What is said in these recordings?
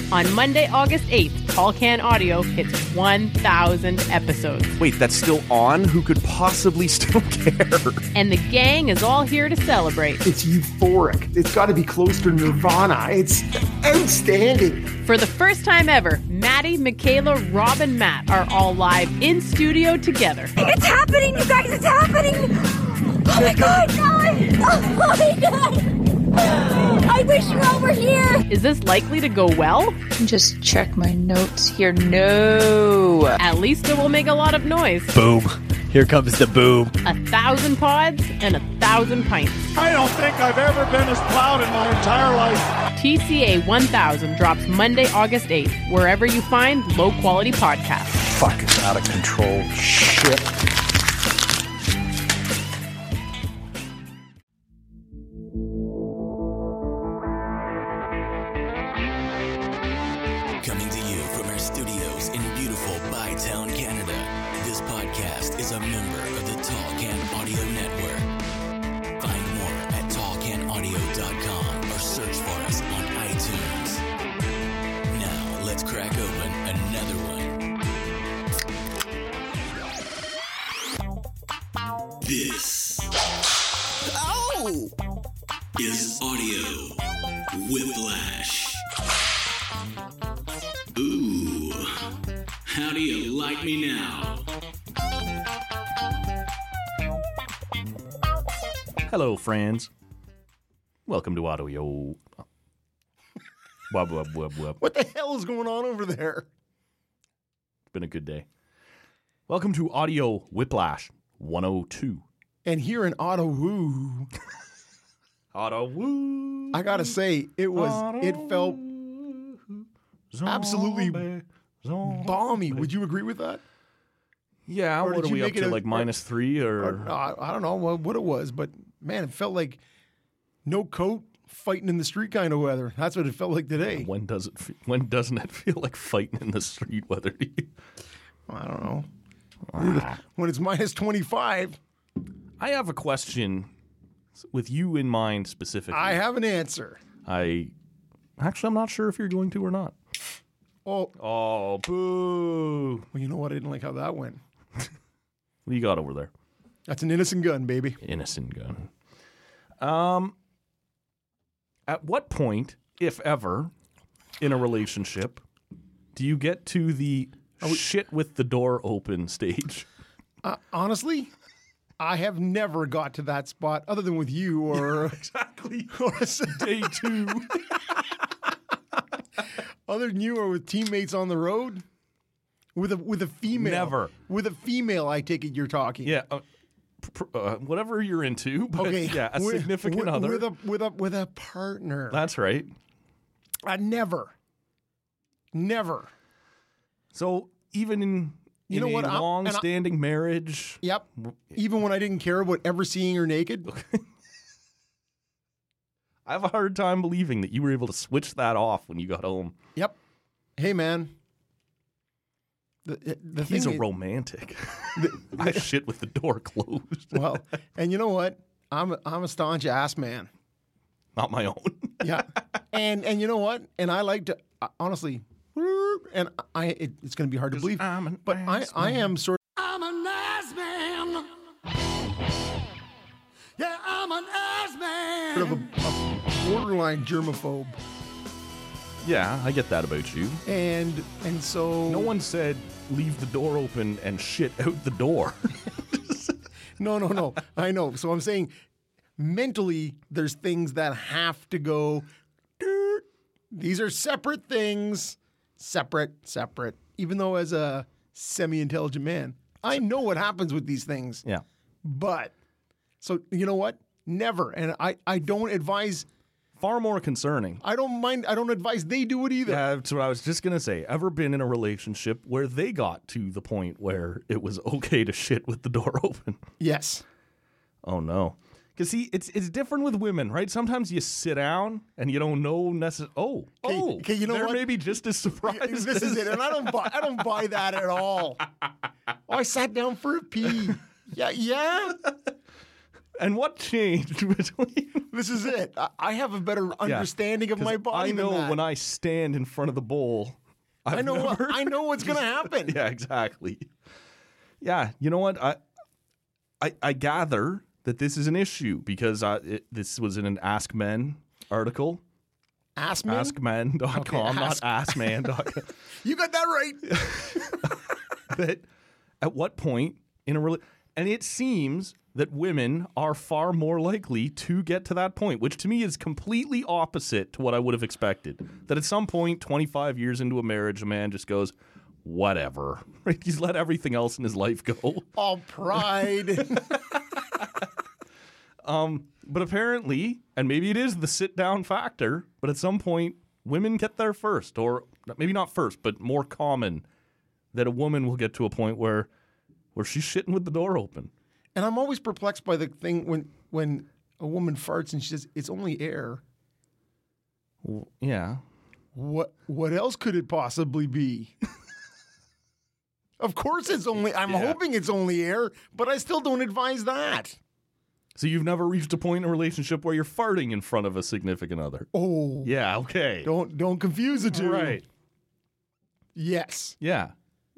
On Monday, August 8th, Tall Can Audio hits 1,000 episodes. Wait, that's still on? Who could possibly still care? And the gang is all here to celebrate. It's euphoric. It's got to be close to Nirvana. It's outstanding. For the first time ever, Maddie, Michaela, Rob, and Matt are all live in studio together. It's happening, you guys! It's happening! Oh my God! Oh my God! I wish you all were here! Is this likely to go well? Just check my notes here. No. At least it will make a lot of noise. Boom. Here comes the boom. 1,000 pods and 1,000 pints. I don't think I've ever been as proud in my entire life. TCA 1000 drops Monday, August 8th, wherever you find low-quality podcasts. Fuck, it's out of control. Shit. Coming to you from our studios in beautiful Bytown, Canada. This podcast is a member of the Tall Can Audio Network. Find more at tallcanaudio.com or search for us on iTunes. Now, let's crack open another one. This is Audio Whiplash. Ooh, how do you like me now? Hello, friends. Welcome to Audio. Wub, wub, wub, wub. What the hell is going on over there? It's been a good day. Welcome to Audio Whiplash 102. And here in Ottawa, Auto woo. I gotta say, it felt absolutely balmy. Would you agree with that? Yeah, Or what did are you we up make it to, a- like -3 or? I don't know what it was, but man, it felt like no coat, fighting in the street kind of weather. That's what it felt like today. When doesn't it feel like fighting in the street weather to you? I don't know. When it's -25, I have a question with you in mind specifically. I have an answer. I'm not sure if you're going to or not. Oh, Boo. well, you know what? I didn't like how that went. What do you got over there? That's an innocent gun, baby. Innocent gun. At what point, if ever, in a relationship, do you get to the shit with the door open stage? Honestly, I have never got to that spot other than with you or Exactly. or Day 2. other than you or with teammates on the road. With a female. Never. With a female, I take it you're talking. Yeah. Whatever you're into, but Okay. yeah, a significant other. With a partner. That's right. Never. So even in You know a what? long-standing marriage, Yep. Even when I didn't care about ever seeing her naked. I have a hard time believing that you were able to switch that off when you got home. Yep. Hey, man. The He's thing a is- romantic. I shit with the door closed. Well, and you know what? I'm a staunch ass man. Not my own. Yeah. and you know what? And I like to honestly, and it's going to be hard to believe, I'm an but ass I am sort I'm an ass man. Yeah, I'm an ass man. of a borderline germaphobe, Yeah, I get that about you. and so No one said leave the door open and shit out the door. No. I know. So I'm saying mentally, there's things that have to go. These are separate things. Separate. Even though as a semi-intelligent man, I know what happens with these things. Yeah. But, so you know what? Never. And I don't advise, Far more concerning. I don't advise they do it either. Yeah, that's what I was just going to say. Ever been in a relationship where they got to the point where it was okay to shit with the door open? Yes. Oh, no. Because, see, it's different with women, right? Sometimes you sit down and you don't know necessarily. Okay, you know they're what? maybe just as surprised. This is it. And I don't buy that at all. Oh, I sat down for a pee. Yeah. And what changed between? This is it. I have a better understanding of my body. I know than that. when I stand in front of the bowl. I know what's going to happen. Yeah, exactly. Yeah, you know what? I gather that this is an issue because this was in an Ask Men article. Ask Men? AskMen.com, Okay, not AskMan.com. You got that right. That at what point in a and it seems that women are far more likely to get to that point, which to me is completely opposite to what I would have expected. That at some point, 25 years into a marriage, a man just goes, whatever. Right? He's let everything else in his life go. All pride. But apparently, and maybe it is the sit-down factor, but at some point, women get there first, or maybe not first, but more common that a woman will get to a point where she's shitting with the door open. And I'm always perplexed by the thing when a woman farts and she says, it's only air. Well, yeah. What else could it possibly be? Of course it's only, I'm hoping it's only air, but I still don't advise that. So you've never reached a point in a relationship where you're farting in front of a significant other? Oh. Yeah, okay. Don't confuse the two. Right. Yes. Yeah.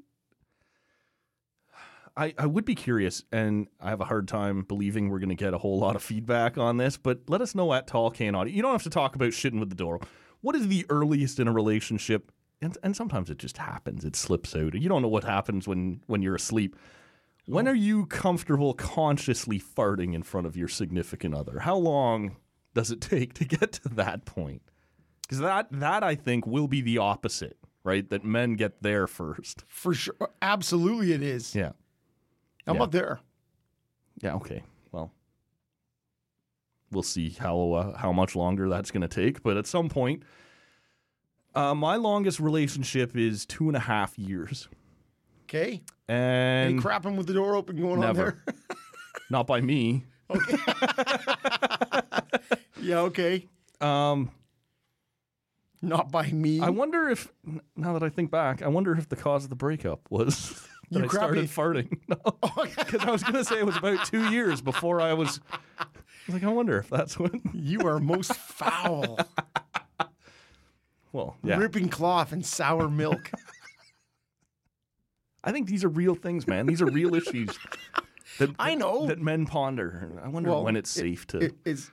I would be curious, and I have a hard time believing we're going to get a whole lot of feedback on this, but let us know at Tall Can Audio. You don't have to talk about shitting with the door. What is the earliest in a relationship? And sometimes it just happens. It slips out. You don't know what happens when you're asleep. When are you comfortable consciously farting in front of your significant other? How long does it take to get to that point? Because that I think will be the opposite, right? That men get there first. For sure. Absolutely it is. Yeah. I'm up there. Yeah, okay. Well, we'll see how much longer that's going to take. But at some point, my longest relationship is 2.5 years. Okay. And any crapping with the door open going on there? Not by me. Okay. Yeah, okay. Not by me. I wonder if, now that I think back, I wonder if the cause of the breakup was that I started farting. No, because I was going to say it was about 2 years before I was like, I wonder if that's when. You are most foul. Well, yeah. Ripping cloth and sour milk. I think these are real things, man. These are real issues that I know that men ponder. I wonder when it's safe to.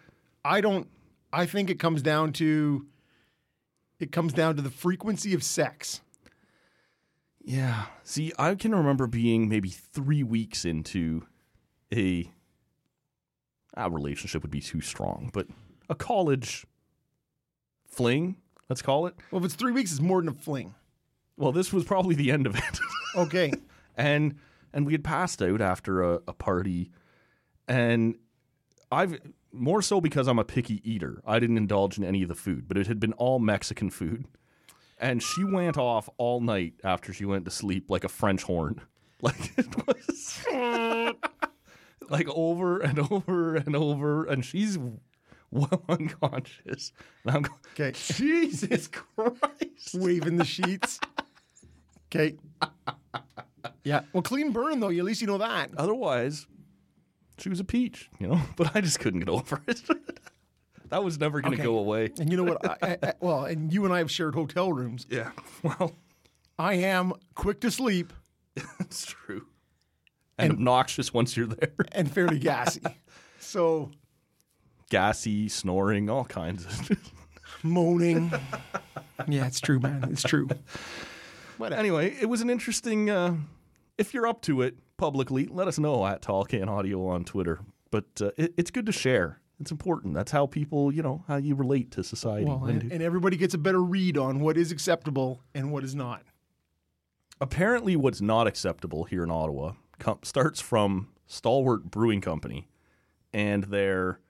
I think it comes down to the frequency of sex. Yeah. See, I can remember being maybe 3 weeks into a relationship would be too strong, but a college fling, let's call it. Well, if it's 3 weeks, it's more than a fling. Well, this was probably the end of it. Okay. And we had passed out after a party, and I've more so because I'm a picky eater. I didn't indulge in any of the food, but it had been all Mexican food. And she went off all night after she went to sleep like a French horn. Like it was like over and over and over, and she's well unconscious. And I'm going, okay. Jesus Christ. Waving the sheets. Okay. Yeah. Well, clean burn, though. At least you know that. Otherwise, she was a peach, you know? But I just couldn't get over it. That was never going to go away. And you know what? Well, and you and I have shared hotel rooms. Yeah. Well, I am quick to sleep. It's true. And obnoxious once you're there. And fairly gassy. So. Gassy, snoring, all kinds of. Moaning. Yeah, it's true, man. It's true. Whatever. Anyway, it was an interesting. If you're up to it publicly, let us know at Tall Can Audio on Twitter. But it's good to share. It's important. That's how people, how you relate to society. Well, and everybody gets a better read on what is acceptable and what is not. Apparently, what's not acceptable here in Ottawa starts from Stalwart Brewing Company and their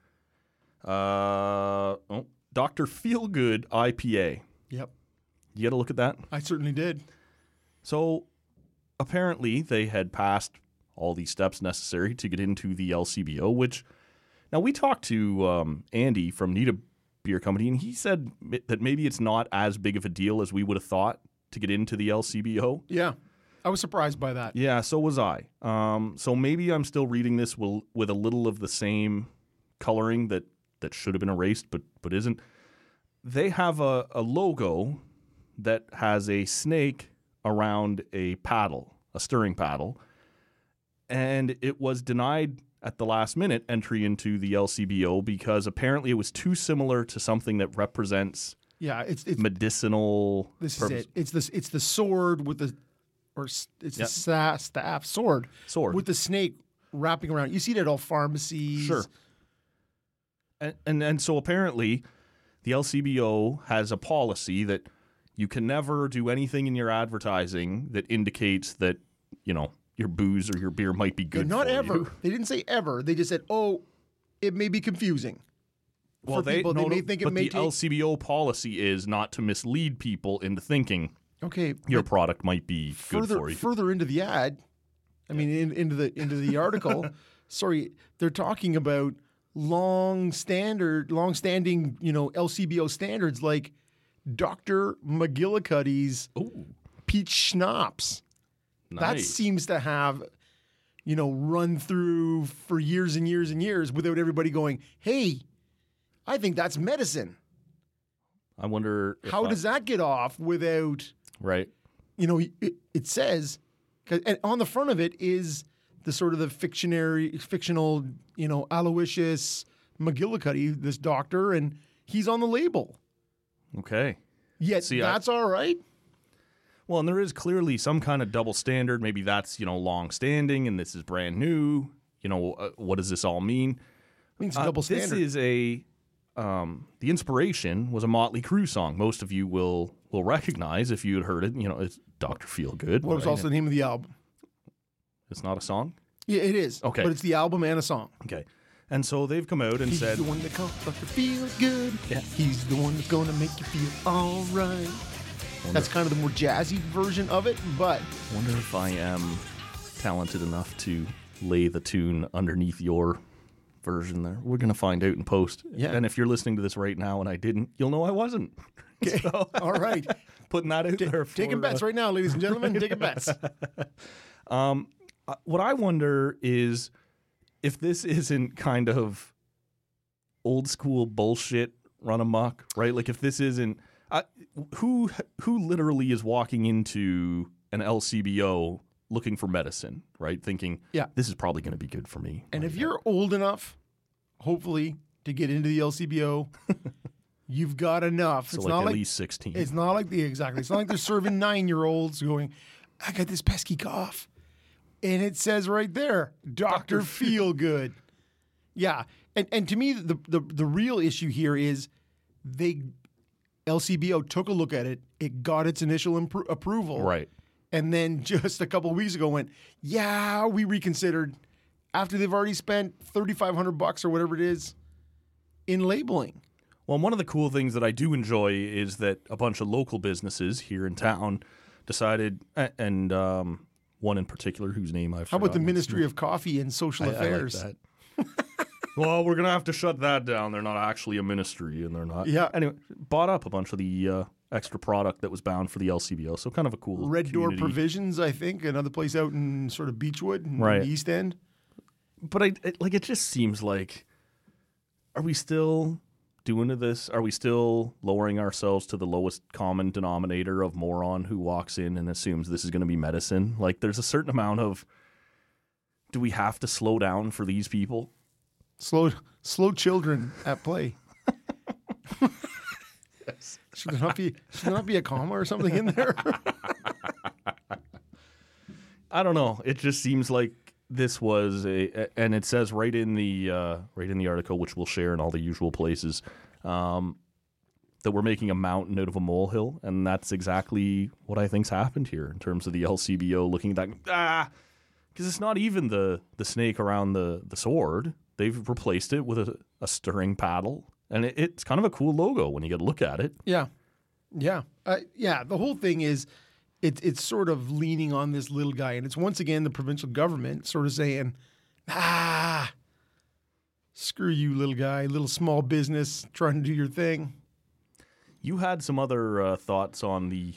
Dr. Feelgood IPA. Yep. You got to look at that? I certainly did. So apparently they had passed all these steps necessary to get into the LCBO, which now we talked to Andy from Nita Beer Company, and he said that maybe it's not as big of a deal as we would have thought to get into the LCBO. Yeah. I was surprised by that. Yeah, so was I. So maybe I'm still reading this with a little of the same coloring that should have been erased but isn't. They have a logo that has a snake around a paddle, a stirring paddle, and it was denied at the last minute entry into the LCBO because apparently it was too similar to something that represents it's medicinal. This purpose. is it. It's the sword with the, or it's the staff sword with the snake wrapping around. You see that at all pharmacies. Sure. And so apparently the LCBO has a policy that you can never do anything in your advertising that indicates that, your booze or your beer might be good Not for ever. you. They didn't say ever. They just said, it may be confusing. Well, they may think it may the LCBO policy is not to mislead people into thinking your product might be good for you. Further into the ad, into the article, sorry, they're talking about long-standing, LCBO standards like Dr. McGillicuddy's peach schnapps. Nice. That seems to have, run through for years and years and years without everybody going, hey, I think that's medicine. I wonder how does that get off without, right? It says, and on the front of it is the sort of the fictional, Aloysius McGillicuddy, this doctor, and he's on the label. Okay. Yet that's all right. Well, and there is clearly some kind of double standard. Maybe that's, long-standing and this is brand new. What does this all mean? It means double standard. This is the inspiration was a Motley Crue song. Most of you will recognize if you had heard it. It's Dr. Feelgood. What was also the name of the album? It's not a song? Yeah, it is. Okay. But it's the album and a song. Okay. And so they've come out and said... He's the one that calls Dr. Feelgood. Yeah. He's the one that's going to make you feel all right. That's kind of the more jazzy version of it, but... Wonder if I am talented enough to lay the tune underneath your version there. We're going to find out in post. Yeah. And if you're listening to this right now and I didn't, you'll know I wasn't. Okay. So, all right. Putting that out there. Taking bets right now, ladies and gentlemen. Taking bets. What I wonder is if this isn't kind of old school bullshit run amok, right? Like if this isn't... who literally is walking into an LCBO looking for medicine, right? Thinking, this is probably going to be good for me. And if you're old enough, hopefully, to get into the LCBO, you've got enough. So it's like not at like, least 16. It's not like exactly. It's not like they're serving 9-year-olds going, I got this pesky cough. And it says right there, Dr. Feelgood. Yeah. And to me, the real issue here is LCBO took a look at it. It got its initial approval. Right. And then just a couple of weeks ago went, we reconsidered after they've already spent $3,500 or whatever it is in labeling. Well, one of the cool things that I do enjoy is that a bunch of local businesses here in town decided, and one in particular whose name I've forgotten. How about the Ministry of Coffee and Social Affairs? I like that. Well, we're going to have to shut that down. They're not actually a ministry, and they're not. Yeah. Anyway, bought up a bunch of the extra product that was bound for the LCBO, so kind of a cool Red Door community. Provisions, I think, another place out in sort of Beechwood, in right. the East End. But it just seems like, are we still doing this? Are we still lowering ourselves to the lowest common denominator of moron who walks in and assumes this is going to be medicine? Like, there's a certain amount of, do we have to slow down for these people? Slow children at play. Yes. Should there not be a comma or something in there? I don't know. It just seems like this was and it says right in the article, which we'll share in all the usual places, that we're making a mountain out of a molehill, and that's exactly what I think's happened here in terms of the LCBO looking at that. Because it's not even the snake around the sword. They've replaced it with a stirring paddle, and it's kind of a cool logo when you get a look at it. Yeah. The whole thing is it's sort of leaning on this little guy, and it's once again the provincial government sort of saying, screw you, little guy, little small business trying to do your thing. You had some other thoughts on the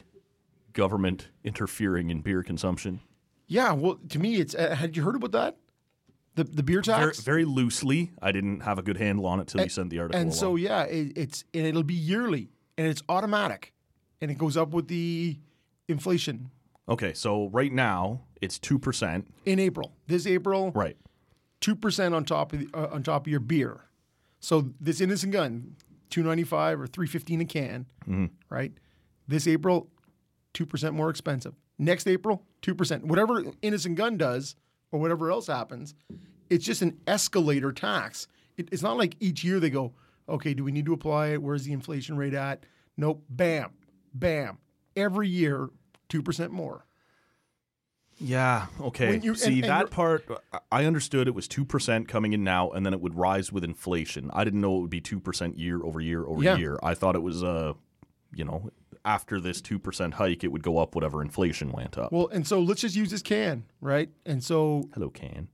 government interfering in beer consumption. Yeah, well, to me, it's had you heard about that? The beer tax? Very loosely. I didn't have a good handle on it till you sent the article. And along. so, yeah, it'll be yearly, and it's automatic, and it goes up with the inflation. Okay, so right now it's 2%. In April. This April, Right. 2% on top of your beer. So this Innocent Gun, $2.95 or $3.15 a can, right? This April, 2% more expensive. Next April, 2%. Whatever Innocent Gun does or whatever else happens, it's just an escalator tax. It's not like each year they go, okay, do we need to apply it? Where's the inflation rate at? Nope. Bam. Bam. Every year, 2% more. Yeah, okay. That part, I understood it was 2% coming in now, and then it would rise with inflation. I didn't know it would be 2% year over year over year. I thought it was, after this 2% hike, it would go up whatever inflation went up. Well, and so let's just use this can, right? And so Hello, can.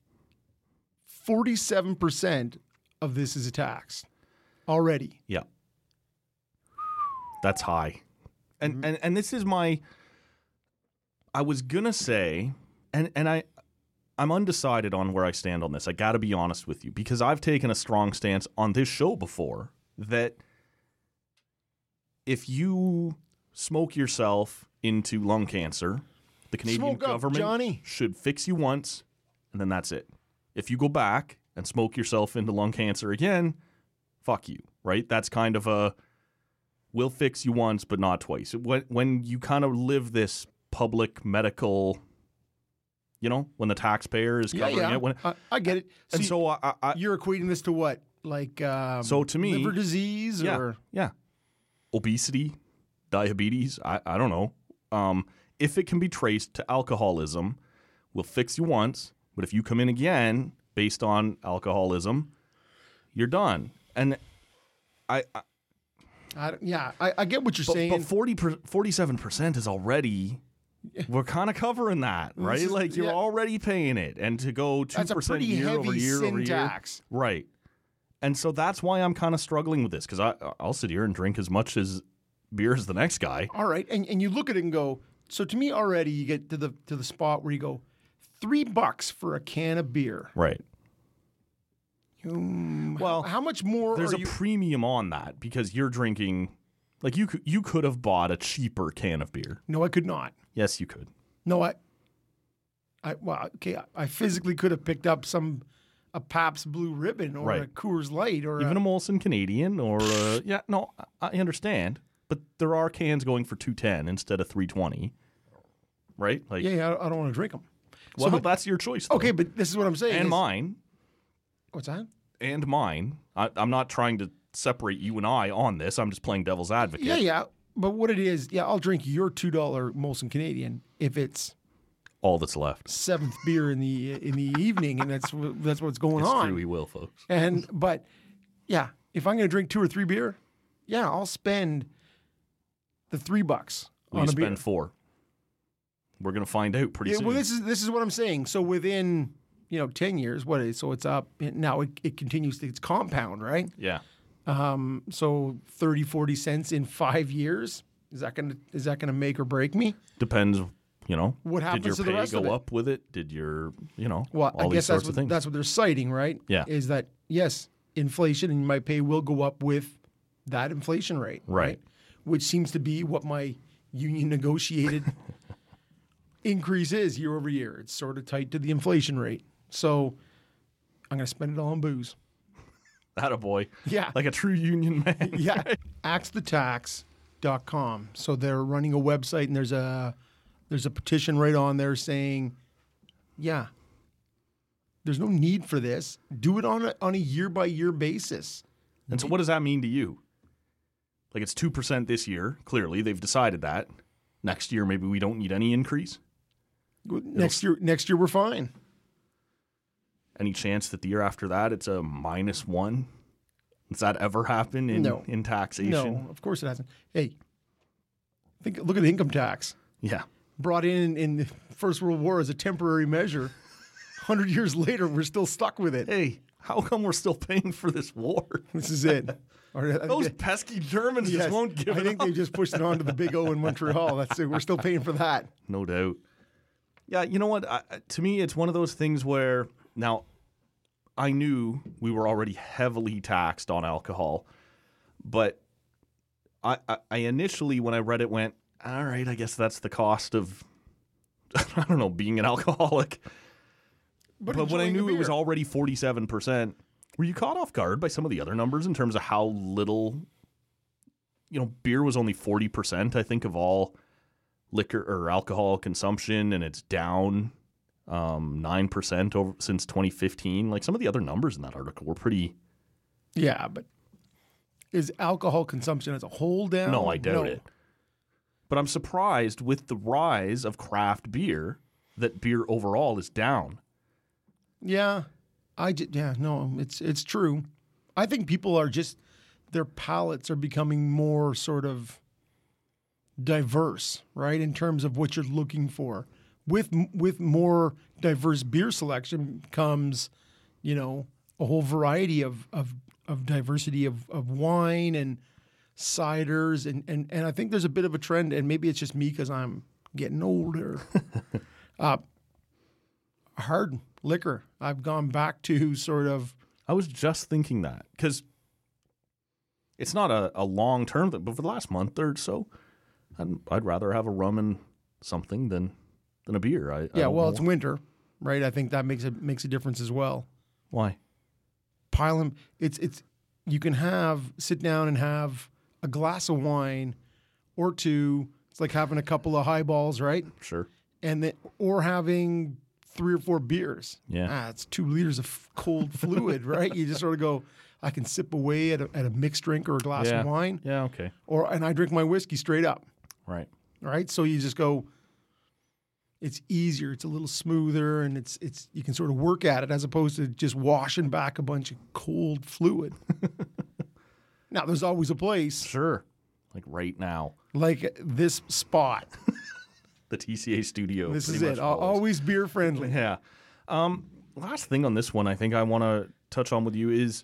47% of this is a tax already. Yeah. That's high. And this is I was gonna say, and I'm undecided on where I stand on this. I gotta be honest with you, because I've taken a strong stance on this show before that if you smoke yourself into lung cancer, the Canadian government should fix you once, and then that's it. If you go back and smoke yourself into lung cancer again, fuck you, right? That's kind of a we'll fix you once, but not twice. When you kind of live this public medical, when the taxpayer is covering it. I get it. And so you're equating this to what? Like so to me, liver disease or obesity, diabetes, I don't know. If it can be traced to alcoholism, we'll fix you once, but if you come in again based on alcoholism, you're done. And I get what you're saying. But 47% is already... We're kind of covering that, right? You're already paying it, and to go 2% year over year over year, tax. Right? And so that's why I'm kind of struggling with this, because I'll sit here and drink as much as beer as the next guy. All right, and you look at it and go. So to me, already you get to the spot where you go, $3 for a can of beer. Right. Well, how much more? There's a premium on that because you're drinking. Like you could have bought a cheaper can of beer. No, I could not. Yes, you could. No, I physically could have picked up a Pabst Blue Ribbon or a Coors Light or even a Molson Canadian or I understand, but there are cans going for $2.10 instead of $3.20, right? I don't want to drink them. Well, so, that's your choice. Though. Okay, but this is what I'm saying. And mine. What's that? And mine. I'm not trying to separate you and I on this. I'm just playing devil's advocate. Yeah. But what it is, I'll drink your $2 Molson Canadian if it's all that's left. Seventh beer in the evening, and that's what's going on. It's true, we will, folks. But if I'm going to drink 2 or 3 beer, I'll spend the $3 on a beer. We spend 4. We're going to find out pretty soon. Well, this is what I'm saying. So within 10 years, what is so it's up now? It continues. It's compound, right? Yeah. So 30, 40 cents in 5 years. Is that gonna make or break me? Depends. What happens did your to the pay rest of go it? up with it? Did your Well, all I guess sorts of things. that's what they're citing, right? Yeah. Is that yes, inflation and my pay will go up with that inflation rate, right? Which seems to be what my union negotiated increase is year over year. It's sort of tight to the inflation rate. So I'm going to spend it all on booze. Attaboy. Yeah. Like a true union man. Yeah. AxeTheTax.com. So they're running a website, and there's a petition right on there saying, there's no need for this. Do it on a year-by-year basis. And so what does that mean to you? Like it's 2% this year. Clearly, they've decided that. Next year, maybe we don't need any increase. Next year we're fine. Any chance that the year after that it's a -1? Does that ever happen in taxation? No, of course it hasn't. Hey, look at the income tax. Yeah. Brought in the First World War as a temporary measure. 100 years later, we're still stuck with it. Hey, how come we're still paying for this war? This is it. Those pesky Germans just won't give it I think up. they just pushed it on to the Big O in Montreal. That's it. We're still paying for that. No doubt. Yeah, you know what? To me, it's one of those things where now I knew we were already heavily taxed on alcohol, but I initially, when I read it, went, all right, I guess that's the cost of, I don't know, being an alcoholic. But when I knew it was already 47%, were you caught off guard by some of the other numbers in terms of how little, beer was only 40%, I think, of all liquor or alcohol consumption, and it's down 9% over since 2015. Like, some of the other numbers in that article were pretty. Yeah, but is alcohol consumption as a whole down? No, I doubt it. But I'm surprised with the rise of craft beer that beer overall is down. Yeah, it's true. I think people are just, their palates are becoming more sort of diverse, right, in terms of what you're looking for. With more diverse beer selection comes, a whole variety of diversity of wine and ciders, and I think there's a bit of a trend, and maybe it's just me because I'm getting older. Hard liquor. I've gone back to sort of. I was just thinking that because it's not a long term thing, but for the last month or so, I'd rather have a rum and something than a beer. It's winter, right? I think that makes a difference as well. Why? Pile them. It's you can sit down and have a glass of wine or two. It's like having a couple of highballs, right? Sure. Or having 3 or 4 beers. Yeah. It's 2 liters of cold fluid, right? You just sort of go, I can sip away at a mixed drink or a glass of wine. Yeah, okay. And I drink my whiskey straight up. Right. Right? So you just go, it's easier, it's a little smoother, and it's you can sort of work at it as opposed to just washing back a bunch of cold fluid. Now, there's always a place. Sure. Like right now. Like this spot. The TCA studio. This is it. Always beer friendly. Yeah. Last thing on this one I think I want to touch on with you is,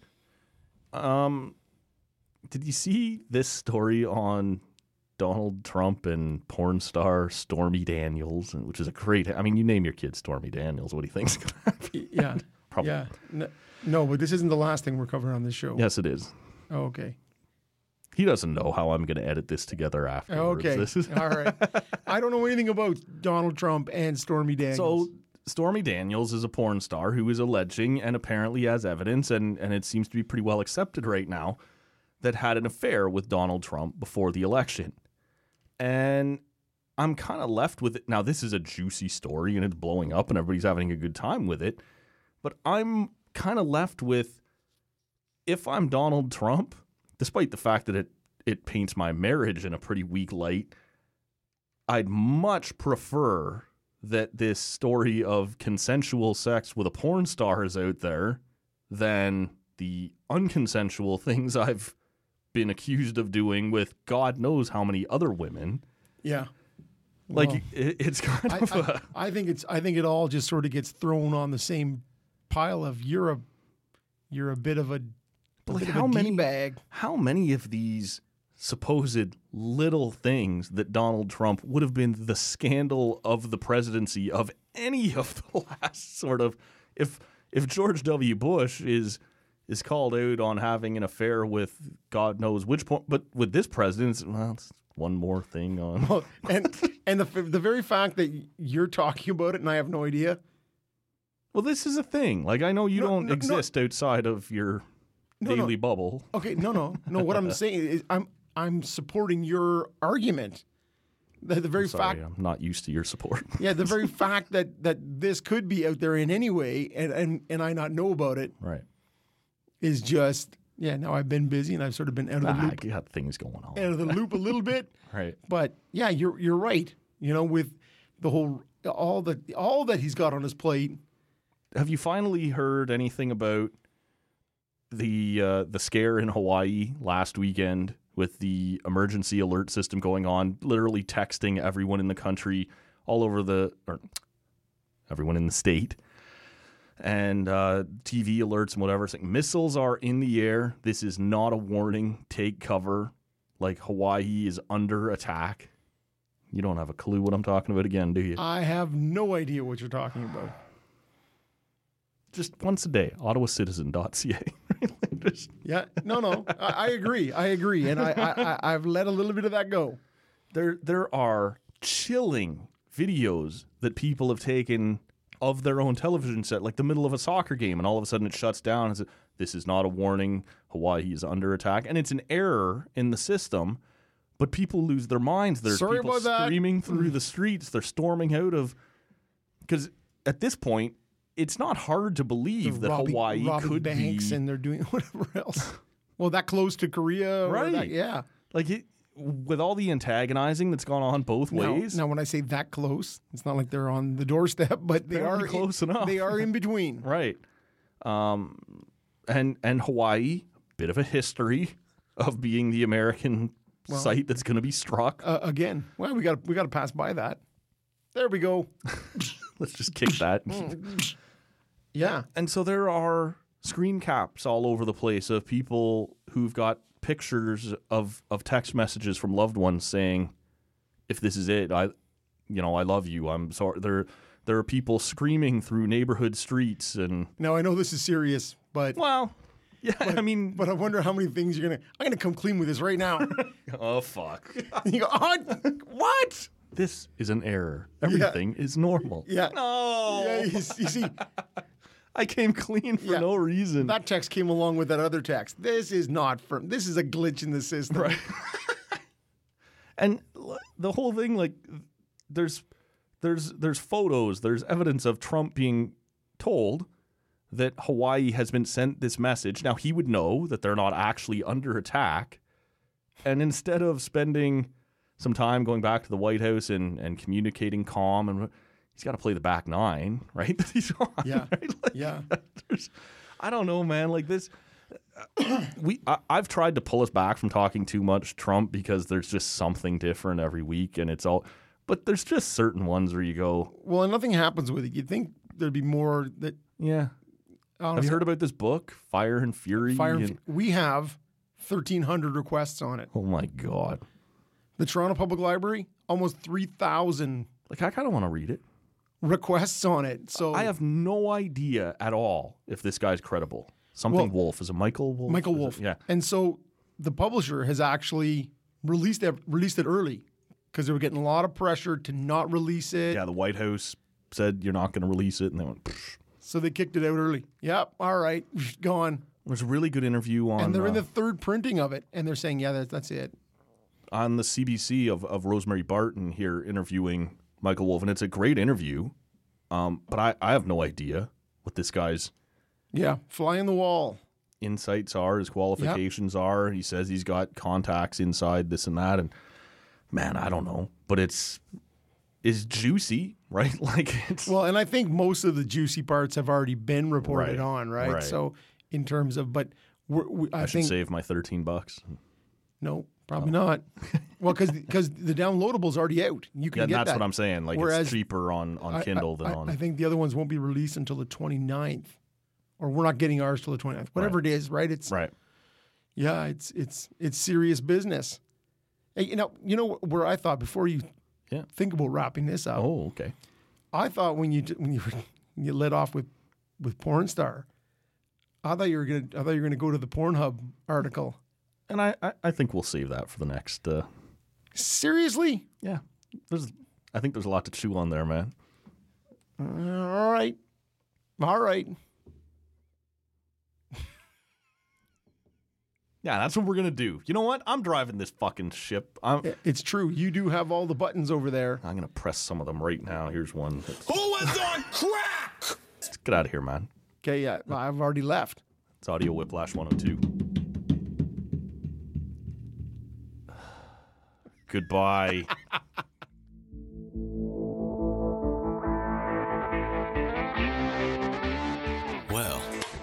did you see this story on Donald Trump and porn star Stormy Daniels, which is a great, you name your kid Stormy Daniels. What do you think's going to happen? Yeah. Probably. Yeah. No, but this isn't the last thing we're covering on this show. Yes, it is. Oh, okay. He doesn't know how I'm going to edit this together afterwards. Okay. All right. I don't know anything about Donald Trump and Stormy Daniels. So Stormy Daniels is a porn star who is alleging, and apparently has evidence, and it seems to be pretty well accepted right now, that had an affair with Donald Trump before the election. And I'm kind of left with it. Now, this is a juicy story, and it's blowing up, and everybody's having a good time with it. But I'm kind of left with, if I'm Donald Trump, despite the fact that it paints my marriage in a pretty weak light, I'd much prefer that this story of consensual sex with a porn star is out there than the unconsensual things I've been accused of doing with God knows how many other women. Yeah. Like, well, it's kind of I think it all just sort of gets thrown on the same pile of you're a bit of a D-bag. How many of these supposed little things that Donald Trump would have been the scandal of the presidency of any of the last sort of, if George W. Bush is called out on having an affair with God knows which point, but with this president, it's one more thing on. Well, and the very fact that you're talking about it and I have no idea. Well, this is a thing. Like, I know you don't exist outside of your daily bubble. Okay, no. What I'm saying is I'm supporting your argument. The very fact I'm not used to your support. Yeah, the very fact that this could be out there in any way and I not know about it. Right. Is just now I've been busy and I've sort of been out of the loop. You got things going on. Out of the loop a little bit. Right. But yeah, you're right. With the whole all that he's got on his plate. Have you finally heard anything about the scare in Hawaii last weekend with the emergency alert system going on, literally texting everyone in the country, everyone in the state, and TV alerts and whatever, saying missiles are in the air. This is not a warning. Take cover. Like, Hawaii is under attack. You don't have a clue what I'm talking about again, do you? I have no idea what you're talking about. just once a day, ottawacitizen.ca. Just, Yeah, no, I agree. And I've let a little bit of that go. there are chilling videos that people have taken of their own television set, like the middle of a soccer game, and all of a sudden it shuts down and says, this is not a warning, Hawaii is under attack. And it's an error in the system, but people lose their minds. There's Sorry people about that. screaming through the streets. They're storming out of... Because at this point, it's not hard to believe that Hawaii robbing could banks be... and they're doing whatever else. Well, that close to Korea. Right. Yeah. Like, with all the antagonizing that's gone on both ways... Now, when I say that close, it's not like they're on the doorstep, but they They're are close enough. They are in between. Right. And Hawaii, bit of a history of being the American site that's going to be struck. Again, well, we got to pass by that. There we go. Let's just kick that. Yeah. And so there are screen caps all over the place of people who've got pictures of text messages from loved ones saying, if this is it, I love you. I'm sorry. There are people screaming through neighborhood streets and... Now, I know this is serious, but... Well, yeah, I mean... But I wonder how many things I'm going to come clean with this right now. Oh, fuck. You go, oh, what? This is an error. Everything is normal. Yeah. No. Yeah, you see, I came clean for no reason. that text came along with that other text. This is a glitch in the system. Right. And the whole thing, like, there's photos, there's evidence of Trump being told that Hawaii has been sent this message. Now, he would know that they're not actually under attack. And instead of spending some time going back to the White House and communicating calm, and he's got to play the back nine, right? That he's on. Yeah. Right? Like, Yeah. I don't know, man. Like this, I've tried to pull us back from talking too much Trump because there's just something different every week, and it's all. But there's just certain ones where you go, Well, and nothing happens with it. You'd think there'd be more that. yeah. Honestly, Have you heard about this book, Fire and Fury? We have 1,300 requests on it. Oh my God! The Toronto Public Library, almost 3,000 Like I kind of want to read it. requests on it. So I have no idea at all if this guy's credible. Something Wolf. Is it Michael Wolf? Michael Is it- Wolf. Yeah. And so the publisher has actually released it early because they were getting a lot of pressure to not release it. Yeah, the White House said you're not going to release it, and they went, psh. So they kicked it out early. Yep. All right. Gone. There's a really good interview on... And they're in the third printing of it. And they're saying, yeah, that's it. on the CBC of Rosemary Barton here interviewing Michael Wolf, and it's a great interview. But I have no idea what this guy's Fly in the wall. insights are, his qualifications are. He says he's got contacts inside this and that, and man, I don't know. But it's juicy, right? Like it's Well, and I think most of the juicy parts have already been reported Right. on, right? Right. So in terms of, but I should think save my $13. no, probably not. Well, because the downloadable's already out. You can Yeah, get that's that. what I'm saying. Like Whereas it's cheaper on Kindle than on. I think the other ones won't be released until the 29th, or we're not getting ours till the 29th. Whatever it is, right? It's right. Yeah, it's serious business. Hey, you know where I thought before you think about wrapping this up. Oh, okay. I thought when you led off with Porn Star, I thought you were gonna go to the Pornhub article. And I think we'll save that for the next. Seriously? Yeah, I think there's a lot to chew on there, man. All right. Yeah, that's what we're gonna do. You know what? I'm driving this fucking ship. It's true. You do have all the buttons over there. I'm gonna press some of them right now. Here's one. Who was on crack? Let's get out of here, man. Okay, yeah, I've already left. It's Audio Whiplash 102. Goodbye. Well,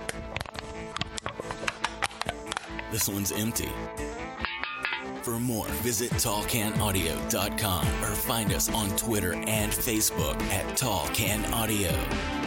this one's empty. For more, visit tallcanaudio.com or find us on Twitter and Facebook at Tall Can Audio.